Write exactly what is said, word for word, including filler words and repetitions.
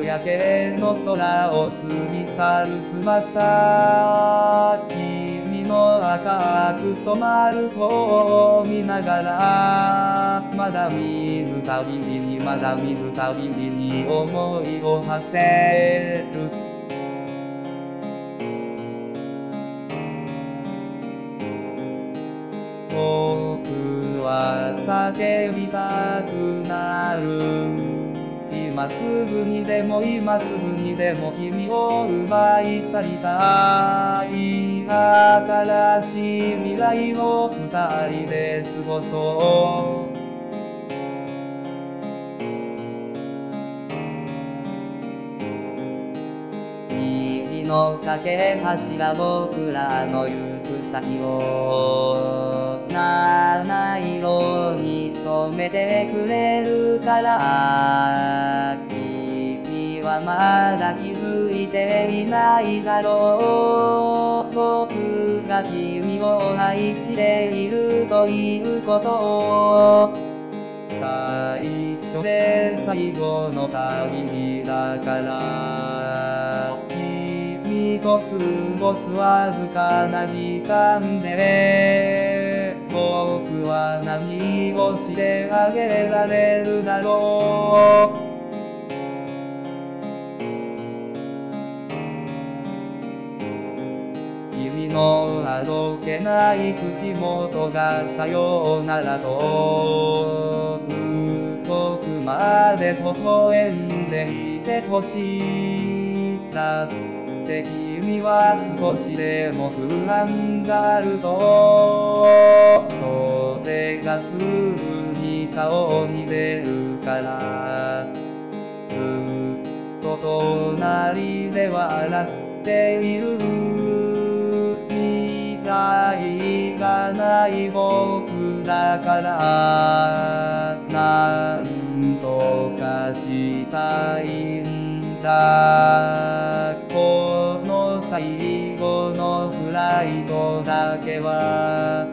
やけの空を過ぎ去る翼、君の赤く染まる方を見ながら、まだ見ぬ旅路にまだ見ぬ旅路に思いを馳せる。僕は叫びたくなる。今すぐにでも今すぐにでも君を奪い去りたい。新しい未来を二人で過ごそう。虹の架け橋が僕らの行く先を七色に染めてくれるから、君はまだ気づいていないだろう。僕が君を愛しているということを。最初で最後の旅路だから、君と過ごすわずかな時間で、僕は何をしてあげられるだろう。君のあどけない口元がさようならと遠くまで微笑んでいてほしい。だって君は少しでも不安があると、それがすぐに顔に出るから。ずっと隣で笑っている。未来がない僕だから、なんとかしたいんだ。この最後のフライトだけは